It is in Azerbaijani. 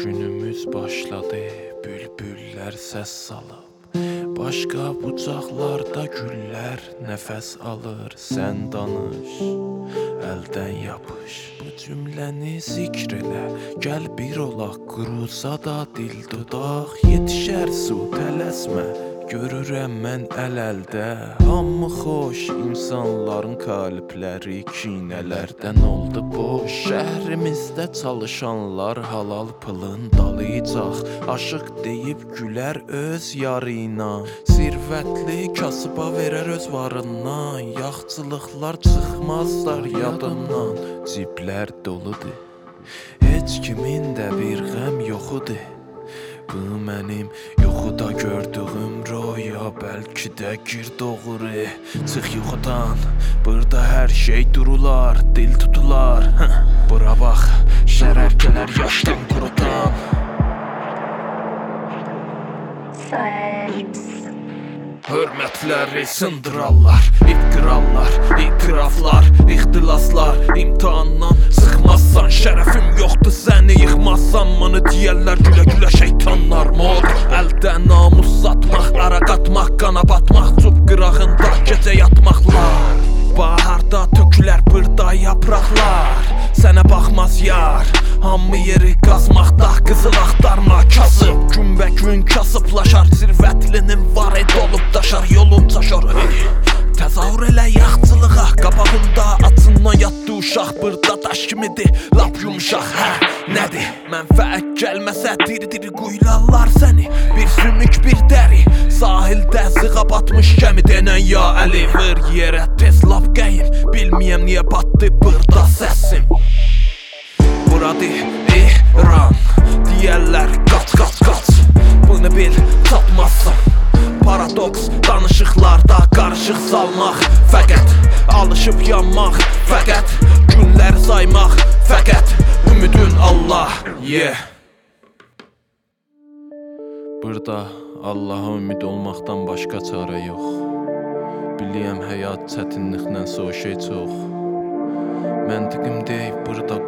Günümüz başladı, bülbüller ses salıb. Başqa bucaqlarda güllər nəfəs alır. Sən danış, əldən yapış. Bu cümləni zikr elə, gəl bir olaq. Qurusa da dil dodaq, yetişər su, tələsmə. Görürəm mən əl-əldə, hamı xoş. İnsanların qalibləri kinələrdən oldu boş. Şəhrimizdə çalışanlar halal pılın dalayacaq. Aşıq deyib gülər öz yarına. Sirvətli kasıba verər öz varından. Yaxçılıqlar çıxmazlar yadımdan. Ciblər doludur, heç kimin də bir qəm yoxudur. Bu mənim yuxuda gördüyüm röya, bəlkə də gir doğru. Çıx yuxudan, burada hər şey durular, dil tutular. Bura bax, şərərkələr yaşdan qurutan. Hörmətləri sındırarlar, ipqirarlar, itiraflar, ixtilaslar. İmtihandan çıxmazsan, şərəfim yoxdur səni yıxmazsan. Bunu deyərlər gülə-gülə şeytanlar. Mod əldən namus satmaq, ara qatmaq, qana batmaq. Çub qırağında gecə yatmaqlar. Baharda tökülər burada yapraqlar. Sənə baxmaz yar, hamı yeri qazmaqda. Qızıl axtarma kasıb, günbə-gün kasıblaşar. Sirvətlinin var olub daşar, yolun çaşar. Təzahür elə yaxçılığa, qabağında açından yatdı uşaq. Burada daş kimidir, lap yumuşaq. Nədir? Mənfəət gəlməsə diri-diri quyularlar səni. Bir sümük, bir dəri, sahildə zığa batmış gəmi. Denən ya əli, vır yerə tez lap qəyim. Bilməyəm niyə batdı burada səsim. Buradır İran, deyərlər qaç, qaç, qaç. Bunu bil, tapmazsan. Paradoks danışıqlarda qarışıq salmaq. Fəqət alışıb yanmaq, fəqət günləri saymaq, fəqət ümidin Allah. Burada Allaha ümid olmaqdan başqa çarə yox. Biliyəm həyat çətinliklə soğuşay çox. Məntiqim deyib burada